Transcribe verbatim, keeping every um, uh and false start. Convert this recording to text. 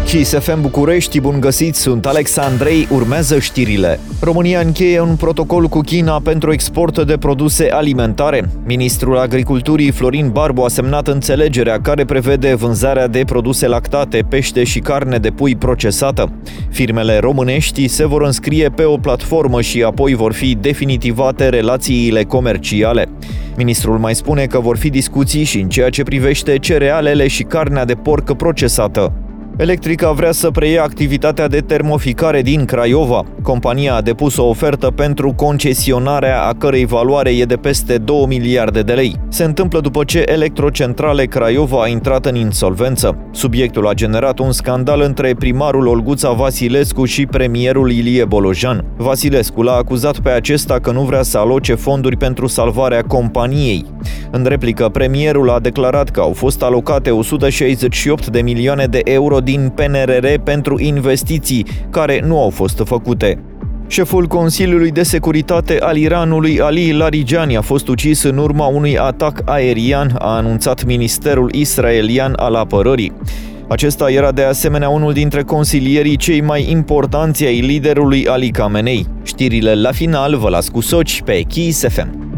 Kiss F M București, bun găsit, sunt Alex Andrei, urmează știrile. România încheie un protocol cu China pentru export de produse alimentare. Ministrul Agriculturii Florin Barbu a semnat înțelegerea care prevede vânzarea de produse lactate, pește și carne de pui procesată. Firmele românești se vor înscrie pe o platformă și apoi vor fi definitivate relațiile comerciale. Ministrul mai spune că vor fi discuții și în ceea ce privește cerealele și carnea de porc procesată. Electrica vrea să preia activitatea de termoficare din Craiova. Compania a depus o ofertă pentru concesionarea a cărei valoare e de peste două miliarde de lei. Se întâmplă după ce Electrocentrale Craiova a intrat în insolvență. Subiectul a generat un scandal între primarul Olguța Vasilescu și premierul Ilie Bolojan. Vasilescu l-a acuzat pe acesta că nu vrea să aloce fonduri pentru salvarea companiei. În replică, premierul a declarat că au fost alocate o sută șaizeci și opt de milioane de euro din P N R R pentru investiții, care nu au fost făcute. Șeful Consiliului de Securitate al Iranului, Ali Larijani, a fost ucis în urma unui atac aerian, a anunțat Ministerul Israelian al Apărării. Acesta era de asemenea unul dintre consilierii cei mai importanți ai liderului Ali Khamenei. Știrile la final vă las cu soci pe Kiss F M.